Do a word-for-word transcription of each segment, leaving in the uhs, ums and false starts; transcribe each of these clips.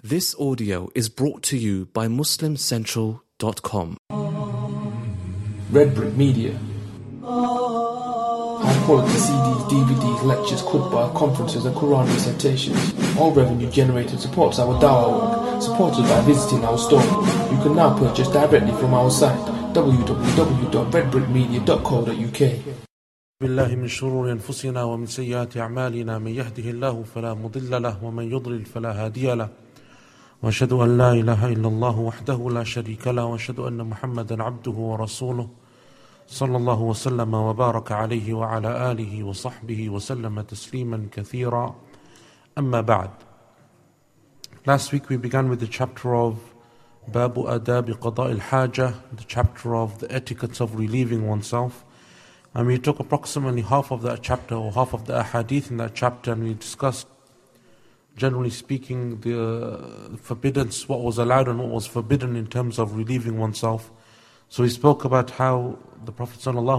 This audio is brought to you by Muslim Central dot com. Red Brick Media. High quality C Ds, D V Ds, lectures, khutbah, conferences and Quran recitations. All revenue generated supports our dawah work, supported by visiting our store. You can now purchase directly from our site w w w dot red brick media dot co dot u k. بالله من شرور أنفسنا ومن سيئات أعمالنا من يهده الله فلا مضل له ومن يضلل فلا هادي له وأشهد أن لا إله إلا الله وحده لا شريك له وأشهد أن محمدا عبده ورسوله صلى الله وسلم وبارك عليه وعلى آله وصحبه وسلم تسليما كثيرا أما بعد. Last week we began with the chapter of باب آداب قضاء الحاجة, the chapter of the etiquettes of relieving oneself. And we took approximately half of that chapter or half of the ahadith in that chapter, and we discussed, generally speaking, the forbiddance, what was allowed and what was forbidden in terms of relieving oneself. So we spoke about how the Prophet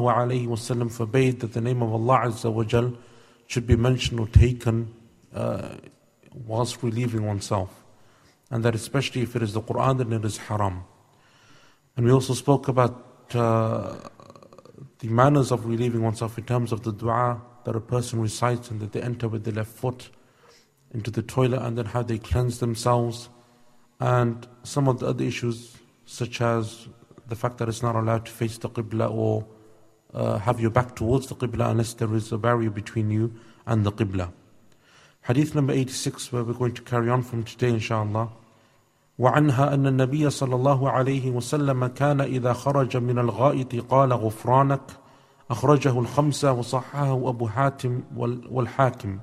ﷺ forbade that the name of Allah Azza wa Jal should be mentioned or taken uh, whilst relieving oneself. And that especially if it is the Quran, then it is haram. And we also spoke about uh, the manners of relieving oneself in terms of the dua that a person recites and that they enter with the left foot into the toilet and then how they cleanse themselves, and some of the other issues such as the fact that it's not allowed to face the Qibla or uh, have your back towards the Qibla unless there is a barrier between you and the Qibla. Hadith number eighty-six, where we're going to carry on from today inshallah. وعنها أن النبي صلى الله عليه وسلم كان إذا خرج من الغائط قال غفرانك أخرجه الخمسة وصححه أبو حاتم والحاكم.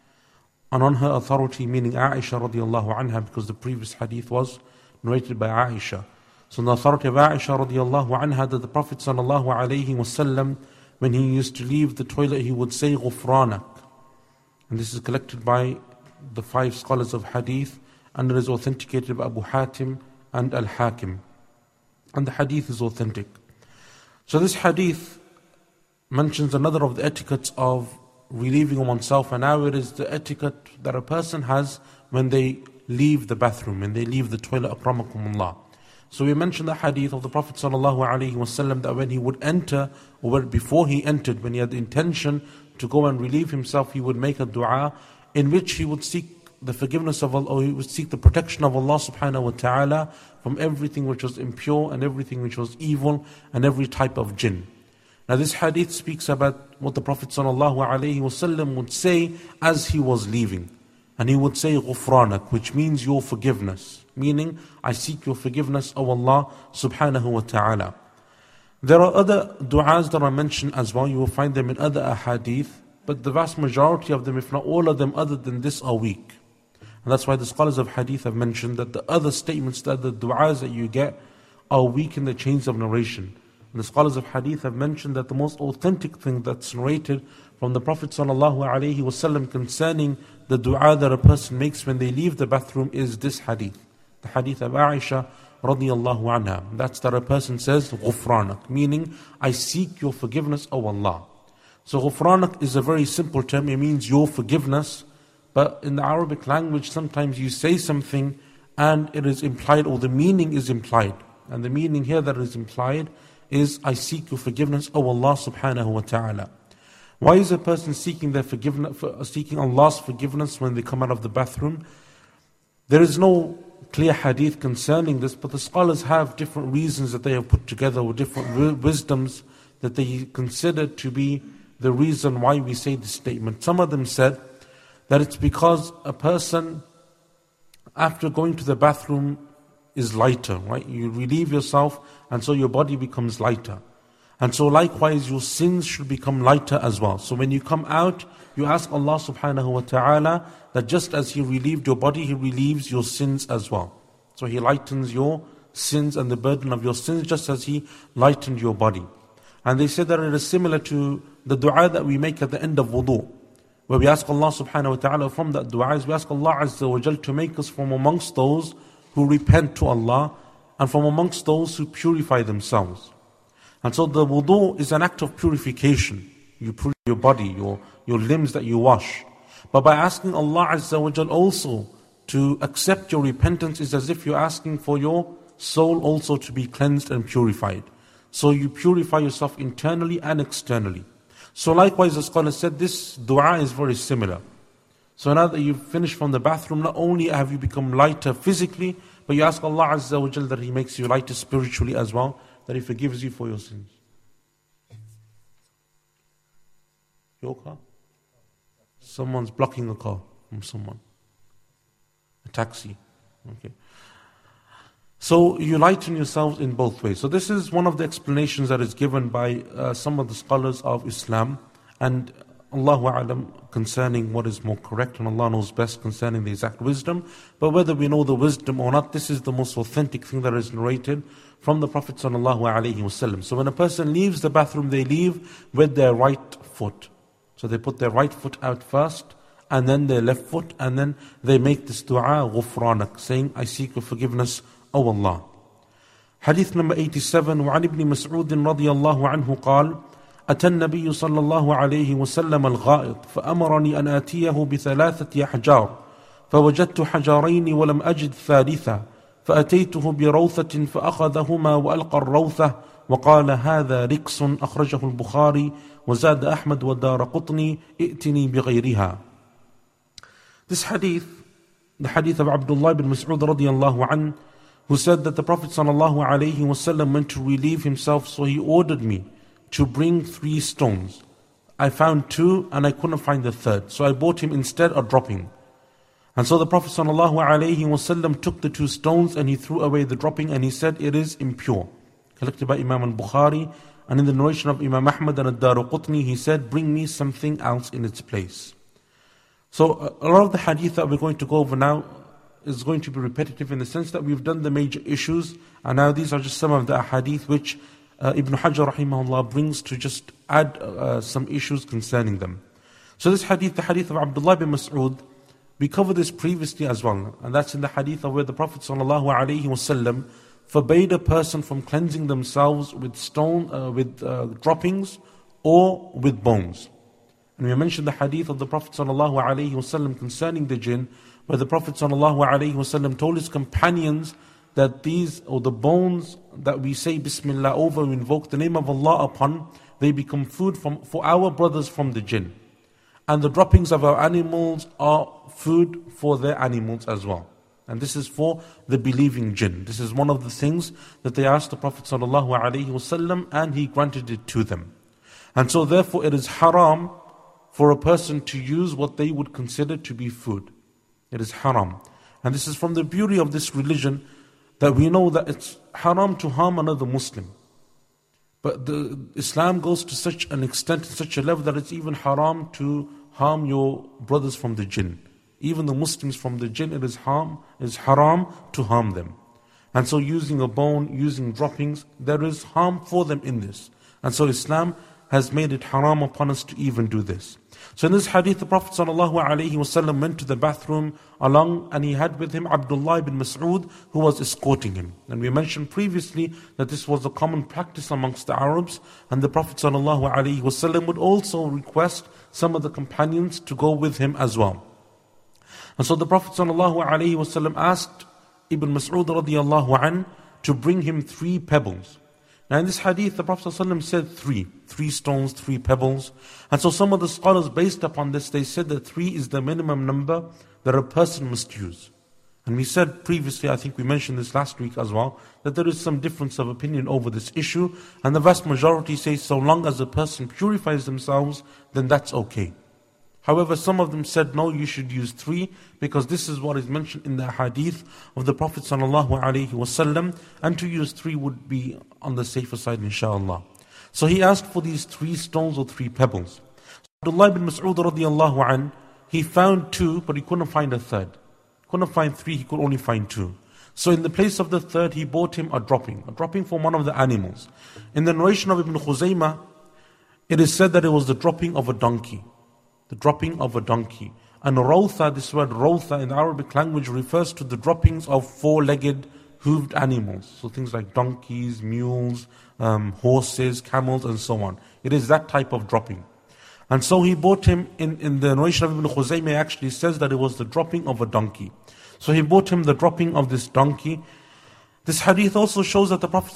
And on her authority, meaning Aisha radiallahu anha, because the previous hadith was narrated by Aisha. So on the authority of Aisha radiallahu anha, that the Prophet sallallahu alayhi wasallam, when he used to leave the toilet, he would say غفرانك. And this is collected by the five scholars of hadith, and it is authenticated by Abu Hatim and Al-Hakim. And the hadith is authentic. So this hadith mentions another of the etiquettes of relieving oneself, and now it is the etiquette that a person has when they leave the bathroom, when they leave the toilet, akramakumullah. So we mentioned the hadith of the Prophet ﷺ that when he would enter, or before he entered, when he had the intention to go and relieve himself, he would make a dua in which he would seek the forgiveness of Allah, or he would seek the protection of Allah subhanahu wa ta'ala from everything which was impure and everything which was evil and every type of jinn. Now this hadith speaks about what the Prophet sallallahu alaihi wasallam would say as he was leaving. And he would say غفرانك, which means your forgiveness. Meaning, I seek your forgiveness, O Allah subhanahu wa ta'ala. There are other du'as that are mentioned as well. You will find them in other ahadith. But the vast majority of them, if not all of them other than this, are weak. And that's why the scholars of hadith have mentioned that the other statements, that the du'as that you get are weak in the chains of narration. And the scholars of hadith have mentioned that the most authentic thing that's narrated from the Prophet ﷺ concerning the dua that a person makes when they leave the bathroom is this hadith. The hadith of Aisha radiyallahu anha. That's that a person says غفرانك, meaning I seek your forgiveness, O Allah. So غفرانك is a very simple term. It means your forgiveness. But in the Arabic language, sometimes you say something and it is implied, or the meaning is implied. And the meaning here that is implied is, I seek your forgiveness, O Allah subhanahu wa ta'ala. Why is a person seeking their forgiveness, seeking Allah's forgiveness when they come out of the bathroom? There is no clear hadith concerning this, but the scholars have different reasons that they have put together, or different wisdoms that they consider to be the reason why we say this statement. Some of them said that it's because a person, after going to the bathroom, is lighter, right? You relieve yourself, and so your body becomes lighter. And so likewise, your sins should become lighter as well. So when you come out, you ask Allah subhanahu wa ta'ala that just as He relieved your body, He relieves your sins as well. So He lightens your sins and the burden of your sins just as He lightened your body. And they said that it is similar to the dua that we make at the end of wudu, where we ask Allah subhanahu wa ta'ala from that dua, is we ask Allah Azza wa Jal to make us from amongst those who repent to Allah and from amongst those who purify themselves. And so the wudu is an act of purification. You purify your body, your, your limbs that you wash. But by asking Allah Azza wa Jal also to accept your repentance is as if you're asking for your soul also to be cleansed and purified. So you purify yourself internally and externally. So likewise, the scholar said, this dua is very similar. So now that you've finished from the bathroom, not only have you become lighter physically, but you ask Allah Azza wa Jal that He makes you lighter spiritually as well, that He forgives you for your sins. Your car? Someone's blocking a car from someone. A taxi. Okay. So you lighten yourselves in both ways. So this is one of the explanations that is given by uh, some of the scholars of Islam, and Allahu A'lam concerning what is more correct, and Allah knows best concerning the exact wisdom. But whether we know the wisdom or not, this is the most authentic thing that is narrated from the Prophet Sallallahu Alaihi Wasallam. So when a person leaves the bathroom, they leave with their right foot. So they put their right foot out first, and then their left foot, and then they make this dua, غفرانك, saying, I seek your forgiveness, O Allah. Hadith number eighty-seven, وعن ابن مسعود رضي الله عنه قال أتى النبي صلى الله عليه وسلم الغائط فأمرني أن آتيه بثلاثة أحجار فوجدت حجرين ولم أجد ثالثا فأتيته بروثة فأخذهما وألقى الروثة وقال هذا ركس أخرجه البخاري وزاد أحمد ودار قطني ائتني بغيرها. This hadith, the hadith of Abdullah bin Mas'ud radiyallahu anhu, who said that the Prophet sallallahu alaihi wasallam went to relieve himself, so he ordered me to bring three stones. I found two and I couldn't find the third, so I bought him instead a dropping. And so the Prophet sallallahu alaihi wasallam took the two stones and he threw away the dropping, and he said it is impure. Collected by Imam al-Bukhari, and in the narration of Imam Ahmad and ad-Daraqutni, he said, bring me something else in its place. So a lot of the hadith that we're going to go over now is going to be repetitive in the sense that we've done the major issues, and now these are just some of the hadith which uh, Ibn Hajar rahimahullah brings to just add uh, some issues concerning them. So this hadith, the hadith of Abdullah bin Mas'ud, we covered this previously as well, and that's in the hadith of where the Prophet sallallahu alaihi wasallam forbade a person from cleansing themselves with stone, uh, with uh, droppings or with bones. And we mentioned the hadith of the Prophet sallallahu alaihi wasallam concerning the jinn, where the Prophet sallallahu alaihi wasallam told his companions that these, or the bones that we say Bismillah over, we invoke the name of Allah upon, they become food from, for our brothers from the jinn. And the droppings of our animals are food for their animals as well. And this is for the believing jinn. This is one of the things that they asked the Prophet sallallahu alaihi wasallam, and he granted it to them. And so therefore it is haram for a person to use what they would consider to be food. It is haram. And this is from the beauty of this religion, that we know that it's haram to harm another Muslim. But the Islam goes to such an extent, such a level, that it's even haram to harm your brothers from the jinn. Even the Muslims from the jinn, it is harm, it is haram to harm them. And so using a bone, using droppings, there is harm for them in this. And so Islam has made it haram upon us to even do this. So in this hadith, the Prophet ﷺ went to the bathroom along, and he had with him Abdullah ibn Mas'ud, who was escorting him. And we mentioned previously that this was a common practice amongst the Arabs, and the Prophet ﷺ would also request some of the companions to go with him as well. And so the Prophet ﷺ asked Ibn Mas'ud radiyallahu an to bring him three pebbles. Now in this hadith, the Prophet ﷺ said three. Three stones, three pebbles. And so some of the scholars, based upon this, they said that three is the minimum number that a person must use. And we said previously, I think we mentioned this last week as well, that there is some difference of opinion over this issue. And the vast majority say so long as a person purifies themselves, then that's okay. However, some of them said, no, you should use three, because this is what is mentioned in the hadith of the Prophet ﷺ, and to use three would be on the safer side, inshallah. So he asked for these three stones or three pebbles. Abdullah ibn Mas'ud radiyallahu an, he found two, but he couldn't find a third. He couldn't find three, he could only find two. So in the place of the third, he bought him a dropping, a dropping from one of the animals. In the narration of Ibn Khuzaymah, it is said that it was the dropping of a donkey. The dropping of a donkey. And rawtha, this word rawtha in the Arabic language refers to the droppings of four-legged hooved animals. So things like donkeys, mules, um, horses, camels, and so on. It is that type of dropping. And so he bought him, in, in the narration of Ibn Khuzaymah actually says that it was the dropping of a donkey. So he brought him the dropping of this donkey. This hadith also shows that the Prophet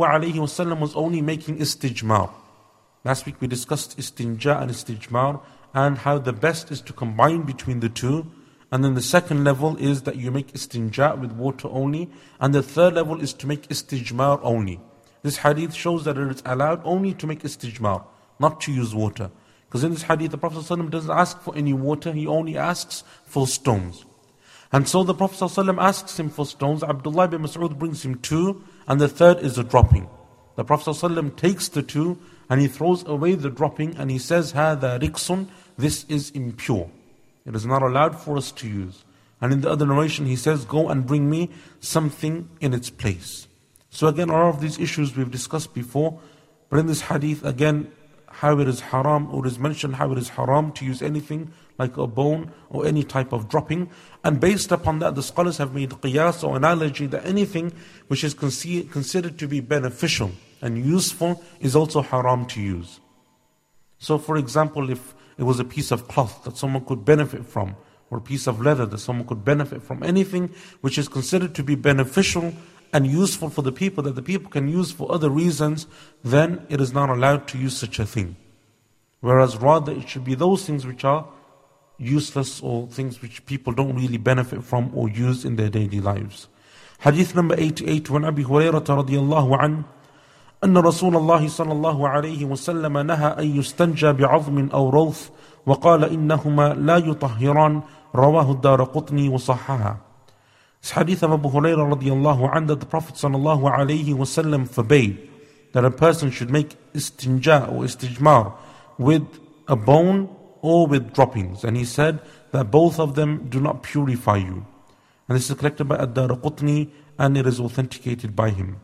ﷺ was only making istijmar. Last week we discussed istinja and istijmar and how the best is to combine between the two. And then the second level is that you make istinja with water only. And the third level is to make istijmar only. This hadith shows that it is allowed only to make istijmar, not to use water. Because in this hadith the Prophet ﷺ doesn't ask for any water, he only asks for stones. And so the Prophet ﷺ asks him for stones. Abdullah bin Mas'ud brings him two, and the third is a dropping. The Prophet ﷺ takes the two and he throws away the dropping and he says, هَذَا رِقْصٌ, this is impure. It is not allowed for us to use. And in the other narration he says, go and bring me something in its place. So again, all of these issues we've discussed before, but in this hadith again, how it is haram, or is mentioned how it is haram to use anything like a bone or any type of dropping. And based upon that, the scholars have made qiyas or analogy that anything which is considered to be beneficial and useful is also haram to use. So for example, if it was a piece of cloth that someone could benefit from, or a piece of leather that someone could benefit from, anything which is considered to be beneficial and useful for the people, that the people can use for other reasons, then it is not allowed to use such a thing. Whereas rather it should be those things which are useless or things which people don't really benefit from or use in their daily lives. Hadith number eighty-eight, وعن أبي هريرة رضي الله عنه أن رسول الله صلى الله عليه وسلم نهى أن يستنجى بعظم أو روث وقال إنهما لا يطهران رواه الدارقطني وصححه. This hadith of Abu Hurairah radiallahu anhu, that the Prophet sallallahu alayhi wasallam forbade that a person should make istinja or istijmar with a bone or with droppings. And he said that both of them do not purify you. And this is collected by Ad-Daraqutni and it is authenticated by him.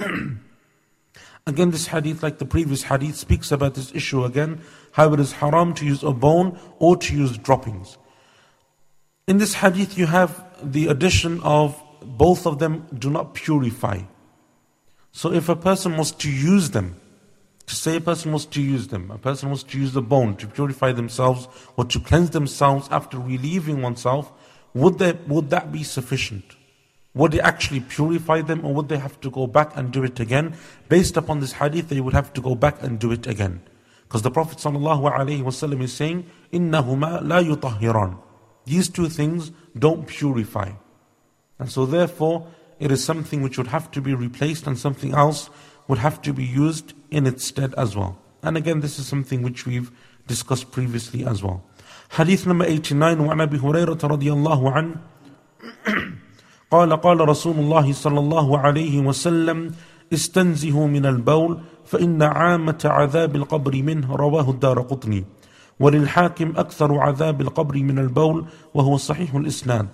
Again, this hadith, like the previous hadith, speaks about this issue again, how it is haram to use a bone or to use droppings. In this hadith you have the addition of both of them do not purify. So if a person was to use them, to say a person was to use them, a person was to use the bone to purify themselves or to cleanse themselves after relieving oneself, would that, would that be sufficient? Would it actually purify them, or would they have to go back and do it again? Based upon this hadith, they would have to go back and do it again. Because the Prophet ﷺ is saying, إِنَّهُمَا لَا يُطَهِّرَانِ. These two things don't purify. And so therefore, it is something which would have to be replaced and something else would have to be used in its stead as well. And again, this is something which we've discussed previously as well. Hadith number eighty-nine, وعن أبي هريرة رضي الله عنه قال قال رسول الله صلى الله عليه وسلم استنزهوا من البول فإن عامة عذاب القبر منه رواه الدارقطني وللحاكم أكثر عذاب القبر من البول وهو صحيح الإسناد.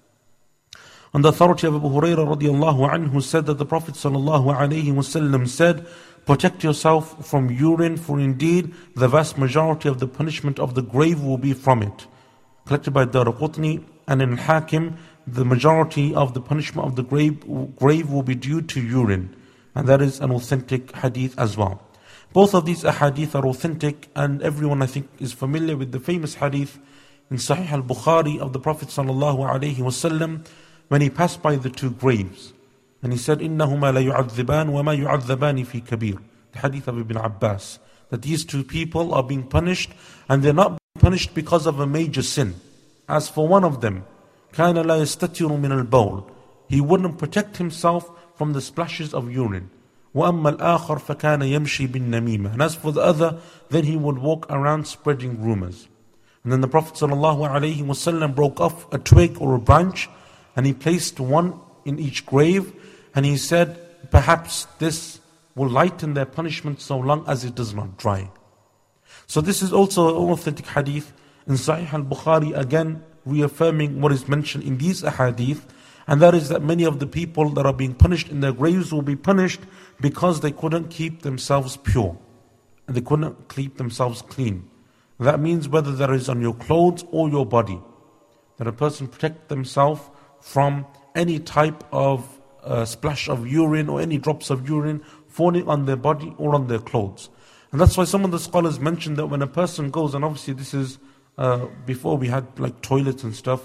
On the authority of Abu Hurairah radiallahu anhu said that the Prophet sallallahu alayhi wasallam said, protect yourself from urine, for indeed the vast majority of the punishment of the grave will be from it. Collected by Daraqutni, and in Hakim, the majority of the punishment of the grave, grave will be due to urine. And that is an authentic hadith as well. Both of these ahadith are authentic, and everyone I think is familiar with the famous hadith in Sahih al-Bukhari of the Prophet sallallahu alayhi wasallam when he passed by the two graves. And he said, إِنَّهُمَا لَيُعَذِّبَانِ وَمَا يُعَذَّبَانِ فِي كَبِيرٍ. The hadith of Ibn Abbas. That these two people are being punished, and they're not being punished because of a major sin. As for one of them, كَانَ لَا يَسْتَتِرُ مِنَ الْبَوْلِ. He wouldn't protect himself from the splashes of urine. وَأَمَّا الْآخَرْ فَكَانَ يَمْشِي بِالنَّمِيمَةِ. And as for the other, then he would walk around spreading rumors. And then the Prophet ﷺ broke off a twig or a branch, and he placed one in each grave, and he said, perhaps this will lighten their punishment so long as it does not dry. So this is also an authentic hadith in Sahih al-Bukhari, again reaffirming what is mentioned in these ahadith, and that is that many of the people that are being punished in their graves will be punished because they couldn't keep themselves pure, and they couldn't keep themselves clean. That means whether that is on your clothes or your body, that a person protect themselves from any type of uh, splash of urine or any drops of urine falling on their body or on their clothes. And that's why some of the scholars mention that when a person goes, and obviously this is uh, before we had like toilets and stuff,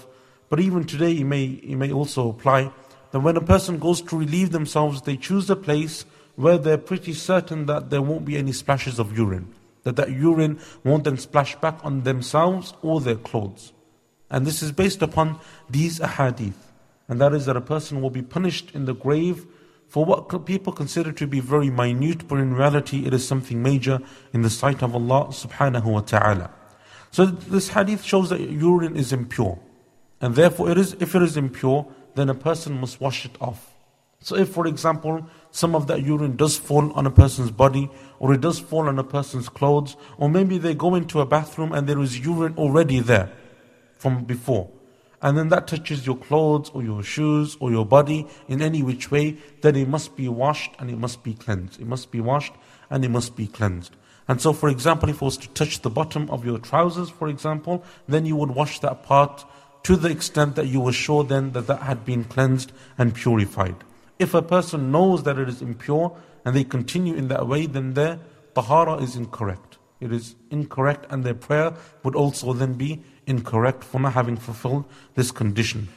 But even today it may, it may also apply that when a person goes to relieve themselves, they choose a place where they're pretty certain that there won't be any splashes of urine, that that urine won't then splash back on themselves or their clothes. And this is based upon these ahadith. And that is that a person will be punished in the grave for what people consider to be very minute, but in reality it is something major in the sight of Allah subhanahu wa ta'ala. So this hadith shows that urine is impure. And therefore it is, if it is impure, then a person must wash it off. So if, for example, some of that urine does fall on a person's body, or it does fall on a person's clothes, or maybe they go into a bathroom and there is urine already there from before, and then that touches your clothes or your shoes or your body in any which way, then it must be washed and it must be cleansed. It must be washed and it must be cleansed. And so, for example, if it was to touch the bottom of your trousers, for example, then you would wash that part to the extent that you were sure then that that had been cleansed and purified. If a person knows that it is impure and they continue in that way, then their tahara is incorrect. It is incorrect, and their prayer would also then be incorrect for not having fulfilled this condition.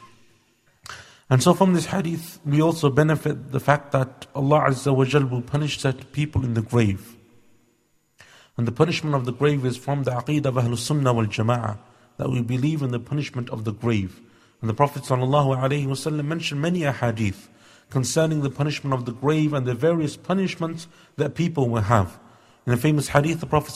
And so from this hadith, we also benefit the fact that Allah Azza wa Jal will punish certain people in the grave. And the punishment of the grave is from the aqeedah of Ahlus Sunnah wal Jama'ah, that we believe in the punishment of the grave. And the Prophet ﷺ mentioned many ahadith concerning the punishment of the grave and the various punishments that people will have. In a famous hadith, the Prophet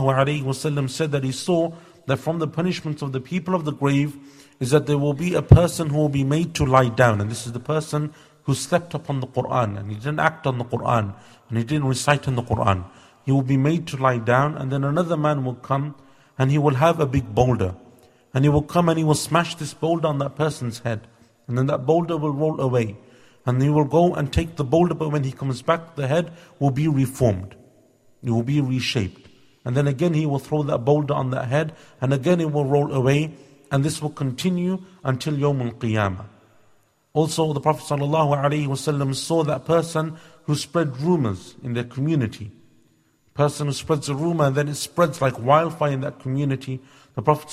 ﷺ said that he saw that from the punishments of the people of the grave is that there will be a person who will be made to lie down. And this is the person who slept upon the Qur'an, and he didn't act on the Qur'an, and he didn't recite in the Qur'an. He will be made to lie down, and then another man will come and he will have a big boulder. And he will come and he will smash this boulder on that person's head. And then that boulder will roll away. And he will go and take the boulder, but when he comes back, the head will be reformed. It will be reshaped. And then again he will throw that boulder on that head, and again it will roll away, and this will continue until Yawm al-Qiyamah. Also the Prophet ﷺ saw that person who spread rumors in their community. Person who spreads a rumor and then it spreads like wildfire in that community. The Prophet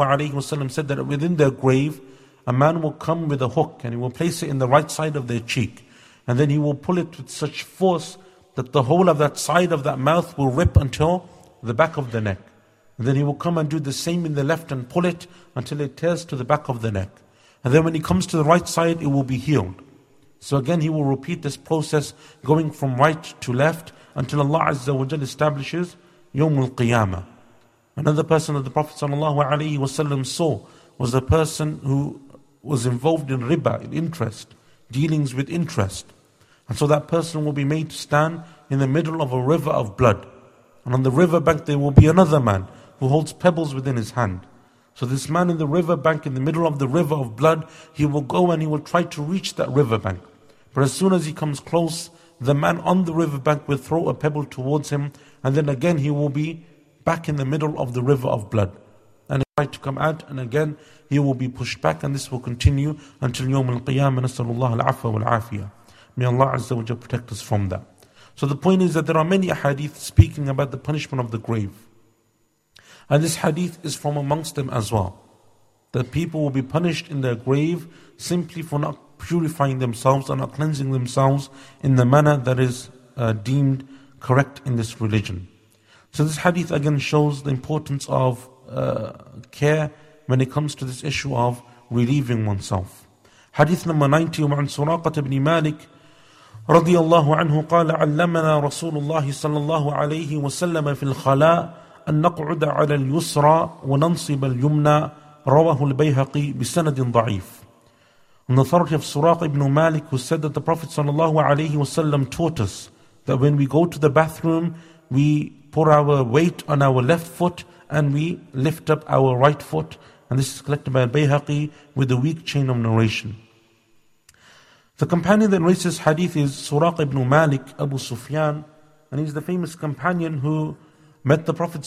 ﷺ said that within their grave, a man will come with a hook and he will place it in the right side of their cheek. And then he will pull it with such force that the whole of that side of that mouth will rip until the back of the neck. And then he will come and do the same in the left and pull it until it tears to the back of the neck. And then when he comes to the right side, it will be healed. So again he will repeat this process going from right to left until Allah Azza wa Jal establishes Yawm al-Qiyamah. Another person that the Prophet ﷺ saw was a person who was involved in riba, in interest, dealings with interest. And so that person will be made to stand in the middle of a river of blood. And on the river bank there will be another man who holds pebbles within his hand. So this man in the river bank, in the middle of the river of blood, he will go and he will try to reach that river bank. But as soon as he comes close, the man on the river bank will throw a pebble towards him, and then again he will be back in the middle of the river of blood. And he will try to come out, and again he will be pushed back, and this will continue until Yawm al-Qiyamah. Nasallallahu al-afwa wal-afiyah. May Allah Azza wa Jalla protect us from that. So the point is that there are many hadith speaking about the punishment of the grave. And this hadith is from amongst them as well. That people will be punished in their grave simply for not purifying themselves and not cleansing themselves in the manner that is uh, deemed correct in this religion. So this hadith again shows the importance of uh, care when it comes to this issue of relieving oneself. Hadith number ninety, وعن سراقة بن مالك رضي الله عنه قال علمنا رسول الله صلى الله عليه وسلم في الخلاء أن نقعد على اليسرى وننصب اليمنى رواه البيهقي بسند ضعيف. On the authority of Suraq ibn Malik, who said that the Prophet ﷺ taught us that when we go to the bathroom, we put our weight on our left foot and we lift up our right foot. And this is collected by Al-Bayhaqi with a weak chain of narration. The companion that narrates this hadith is Suraq ibn Malik, Abu Sufyan, and he's the famous companion who met the Prophet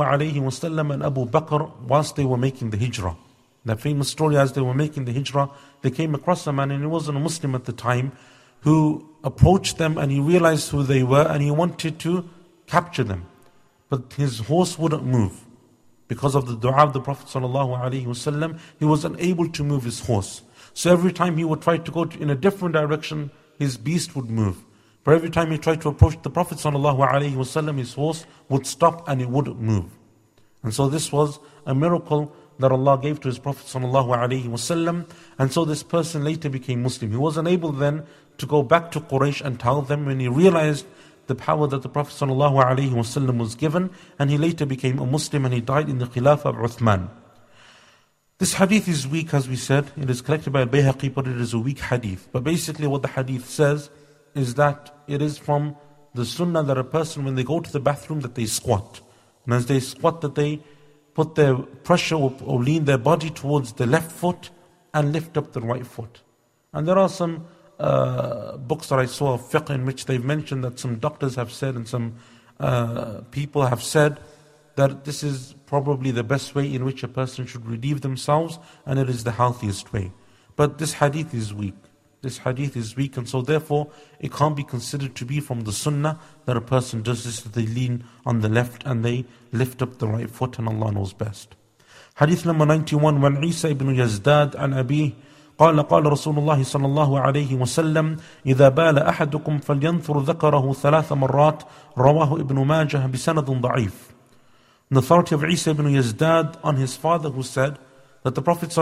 ﷺ and Abu Bakr whilst they were making the hijrah. That famous story, as they were making the hijrah, they came across a man, and he wasn't a Muslim at the time, who approached them and he realized who they were and he wanted to capture them. But his horse wouldn't move. because of the dua of the Prophet ﷺ, he was unable to move his horse. So every time he would try to go in a different direction, his beast would move. But every time he tried to approach the Prophet ﷺ, his horse would stop and it wouldn't move. And so this was a miracle that Allah gave to His Prophet ﷺ. And so this person later became Muslim. He was unable then to go back to Quraysh and tell them when he realized the power that the Prophet ﷺ was given, and he later became a Muslim and he died in the Khilafah of Uthman. This hadith is weak, as we said. It is collected by Al-Bayhaqi, but it is a weak hadith. But basically what the hadith says is that it is from the sunnah that a person, when they go to the bathroom, that they squat. And as they squat, that they put their pressure or, or lean their body towards the left foot and lift up the right foot. And there are some uh, books that I saw of fiqh in which they've mentioned that some doctors have said and some uh, people have said that this is probably the best way in which a person should relieve themselves, and it is the healthiest way. But this hadith is weak. This hadith is weak, and so therefore it can't be considered to be from the sunnah that a person does this, that they lean on the left and they lift up the right foot, and Allah knows best. Hadith number ninety-one, وعن عيسى ibn يزداد عن أبيه قال قال رسول الله صلى الله عليه وسلم إذا بال أحدكم فلينثر ذكره ثلاث مرات رواه ابن ماجه بسند ضعيف. The authority of Isa ibn Yazdad on his father, who said that the Prophet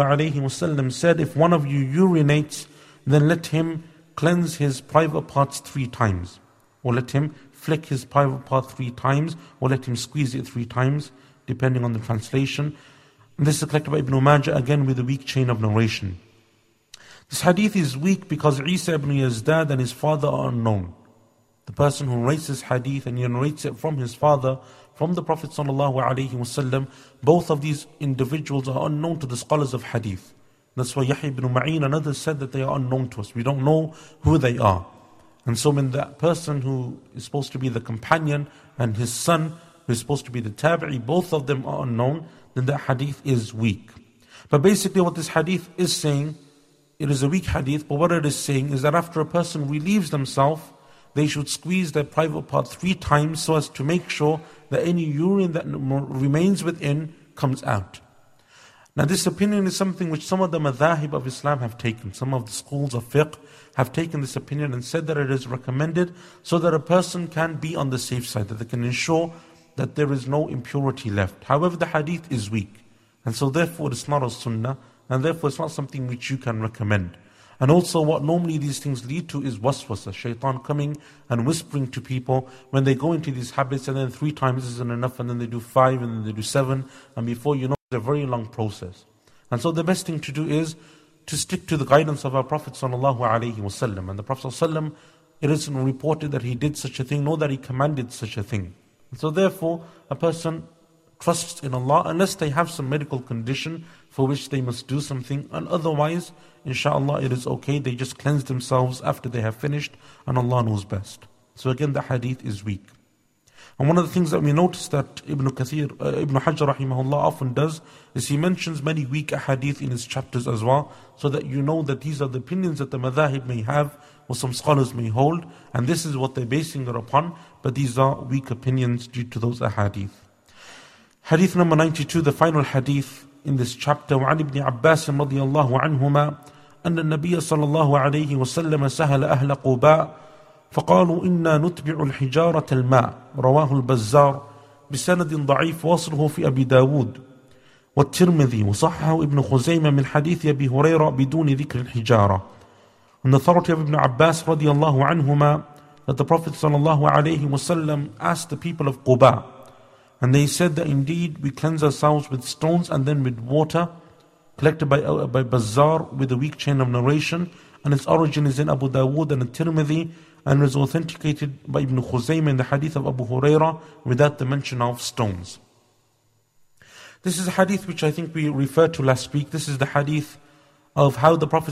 ﷺ said, if one of you urinates, then let him cleanse his private parts three times, or let him flick his private part three times, or let him squeeze it three times, depending on the translation. And this is collected by Ibn Majah, again with a weak chain of narration. This hadith is weak because Isa ibn Yazdad and his father are unknown. The person who narrates this hadith and he narrates it from his father, from the Prophet ﷺ, both of these individuals are unknown to the scholars of hadith. That's why Yahya ibn Ma'in and others said that they are unknown to us. We don't know who they are. And so when that person who is supposed to be the companion and his son who is supposed to be the tabi'i, both of them are unknown, then that hadith is weak. But basically what this hadith is saying, it is a weak hadith, but what it is saying is that after a person relieves themselves, they should squeeze their private part three times so as to make sure that any urine that remains within comes out. Now this opinion is something which some of the madhahib of Islam have taken. Some of the schools of fiqh have taken this opinion and said that it is recommended so that a person can be on the safe side, that they can ensure that there is no impurity left. However, the hadith is weak, and so therefore it's not a sunnah, and therefore it's not something which you can recommend. And also what normally these things lead to is waswasa, shaitan coming and whispering to people when they go into these habits, and then three times isn't enough, and then they do five, and then they do seven, and before you know, it's a very long process. And so the best thing to do is to stick to the guidance of our Prophet ﷺ. And the Prophet ﷺ, it isn't reported that he did such a thing, nor that he commanded such a thing. And so therefore, a person trusts in Allah unless they have some medical condition for which they must do something, and otherwise, inshallah, it is okay. They just cleanse themselves after they have finished, and Allah knows best. So again, the hadith is weak. And one of the things that we notice that Ibn Kathir, uh, Ibn Hajar rahimahullah often does is he mentions many weak hadith in his chapters as well, so that you know that these are the opinions that the madhahib may have, or some scholars may hold, and this is what they're basing it upon, but these are weak opinions due to those ahadith. Hadith number ninety-two, the final hadith in this chapter. وعن ابن عباس رضي الله عنهما أن النبي صلى الله عليه وسلم سهل أهل قباء فقالوا إنا نتبع الحجارة الماء رواه البزار بسند ضعيف وصله في أبي داود والترمذي وصححه ابن خزيمة من حديث أبي هريرة بدون ذكر الحجارة. On the authority of Ibn Abbas رضي الله عنهما, that the Prophet صلى الله عليه وسلم asked the people of Quba, and they said that indeed we cleanse ourselves with stones and then with water, collected by, uh, by Bazzar with a weak chain of narration, and its origin is in Abu Dawood and Tirmidhi, and is authenticated by Ibn Khuzaymah in the hadith of Abu Hurairah without the mention of stones. This is a hadith which I think we referred to last week. This is the hadith of how the Prophet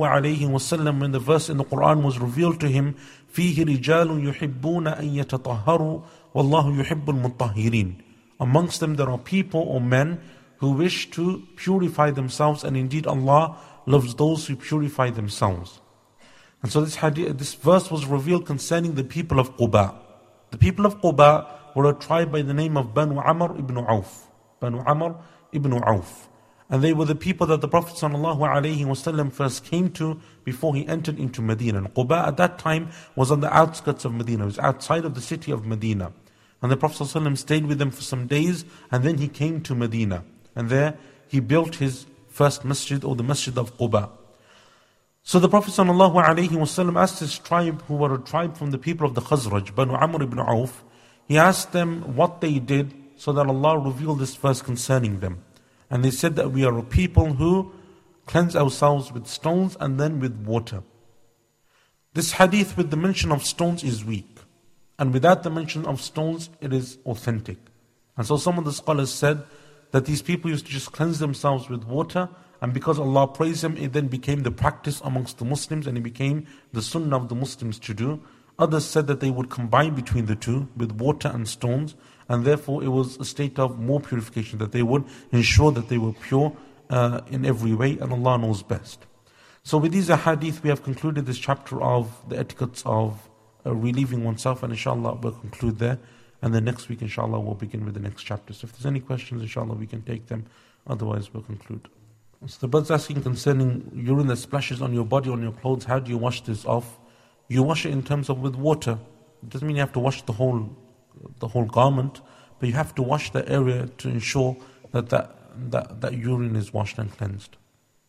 ﷺ, when the verse in the Quran was revealed to him, فِيهِ رِجَالٌ يُحِبُّونَ أَن يَتَطَهَّرُوا وَاللَّهُ يُحِبُّ الْمُطَّهِّرِينَ. Amongst them there are people or men who wish to purify themselves, and indeed Allah loves those who purify themselves. And so this hadith, this verse was revealed concerning the people of Quba. The people of Quba were a tribe by the name of Banu Amr ibn Auf. Banu Amr ibn Auf. And they were the people that the Prophet ﷺ first came to before he entered into Medina. And Quba at that time was on the outskirts of Medina. It was outside of the city of Medina. And the Prophet ﷺ stayed with them for some days, and then he came to Medina. And there he built his first masjid, or the Masjid of Quba. So the Prophet ﷺ asked his tribe, who were a tribe from the people of the Khazraj, Banu Amr ibn Auf, he asked them what they did so that Allah revealed this verse concerning them. And they said that we are a people who cleanse ourselves with stones and then with water. This hadith with the mention of stones is weak. And without the mention of stones, it is authentic. And so some of the scholars said that these people used to just cleanse themselves with water, and because Allah praised them, it then became the practice amongst the Muslims, and it became the sunnah of the Muslims to do. Others said that they would combine between the two with water and stones, and therefore it was a state of more purification, that they would ensure that they were pure uh, in every way, and Allah knows best. So with these ahadith, we have concluded this chapter of the etiquettes of uh, relieving oneself, and inshallah we'll conclude there. And then next week, inshallah, we'll begin with the next chapter. So if there's any questions, inshallah, we can take them. Otherwise, we'll conclude. So the brother's asking concerning urine that splashes on your body, on your clothes, how do you wash this off? You wash it in terms of with water. It doesn't mean you have to wash the whole the whole garment, but you have to wash the area to ensure that that, that, that urine is washed and cleansed.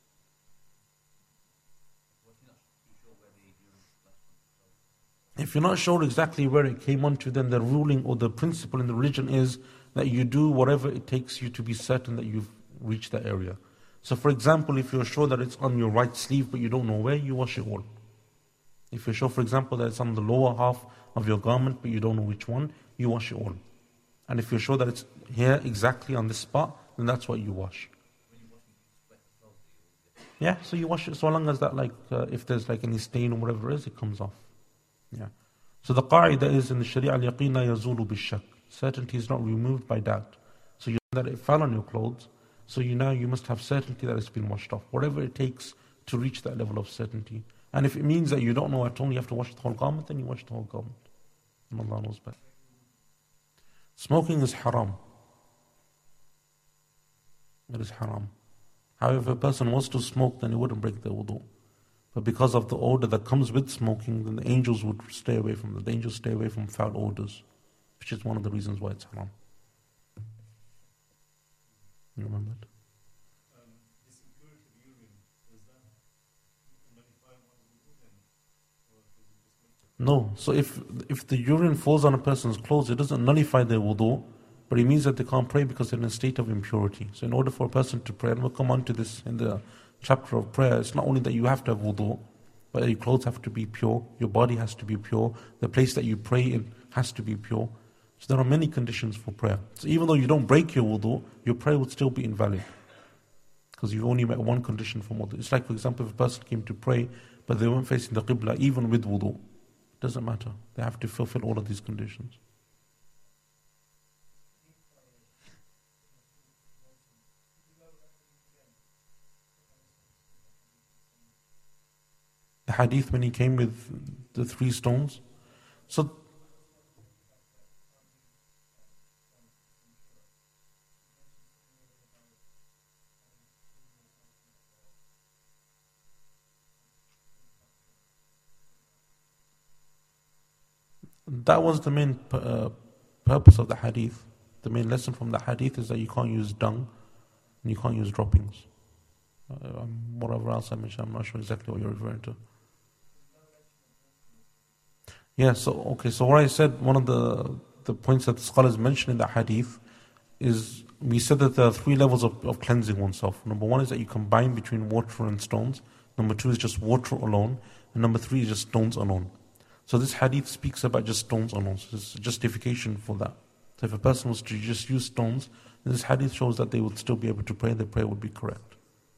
If you're not sure exactly where it came onto, then the ruling or the principle in the religion is that you do whatever it takes you to be certain that you've reached that area. So for example, if you're sure that it's on your right sleeve but you don't know where, you wash it all. If you're sure, for example, that it's on the lower half of your garment but you don't know which one, you wash it all. And if you're sure that it's here exactly on this spot, then that's what you wash. Yeah, so you wash it so long as that, like, uh, if there's like any stain or whatever it is, it comes off. Yeah. So the qa'idah is in the Sharia, al-yaqina yazulu bil-shak. Certainty is not removed by doubt. So you know that it fell on your clothes, so you know you must have certainty that it's been washed off. Whatever it takes to reach that level of certainty. And if it means that you don't know at all, you have to wash the whole garment, then you wash the whole garment. And Allah knows best. Smoking is haram. It is haram. However, if a person was to smoke, then it wouldn't break the wudu. But because of the odor that comes with smoking, then the angels would stay away from it. The angels stay away from foul odors, which is one of the reasons why it's haram. You remember it? Um, this impurity of urine, is that nullify one's wudu then? Or does it just make it? No. So if if the urine falls on a person's clothes, it doesn't nullify their wudu, but it means that they can't pray because they're in a state of impurity. So in order for a person to pray, and we'll come on to this in the chapter of prayer, it's not only that you have to have wudu, but your clothes have to be pure, your body has to be pure, the place that you pray in has to be pure. So there are many conditions for prayer. So even though you don't break your wudu, your prayer would still be invalid. Because you only met one condition for wudu. It's like, for example, if a person came to pray, but they weren't facing the qibla, even with wudu. It doesn't matter. They have to fulfill all of these conditions. The hadith when he came with the three stones. So that was the main uh, purpose of the hadith. The main lesson from the hadith is that you can't use dung and you can't use droppings. Uh, whatever else I mentioned, I'm not sure exactly what you're referring to. Yeah, so okay, so what I said, one of the, the points that the scholars mention in the hadith is, we said that there are three levels of, of cleansing oneself. Number one is that you combine between water and stones. Number two is just water alone. And number three is just stones alone. So this hadith speaks about just stones alone. So there's a justification for that. So if a person was to just use stones, then this hadith shows that they would still be able to pray, and their prayer would be correct.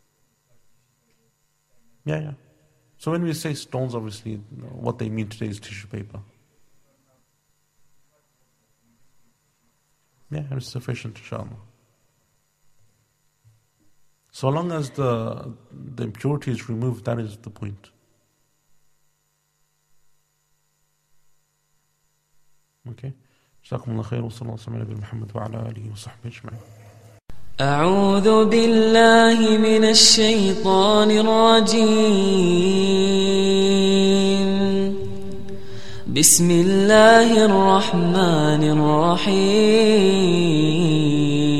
Yeah, yeah. So when we say stones, obviously, what they mean today is tissue paper. Yeah, it's sufficient, inshallah. So long as the the impurity is removed, that is the point. Okay. جزاكم الله خير وصلى الله وسلم على نبينا محمد وعلى آله وصحبه أجمعين. أعوذ بالله من الشيطان الرجيم. بسم الله الرحمن الرحيم.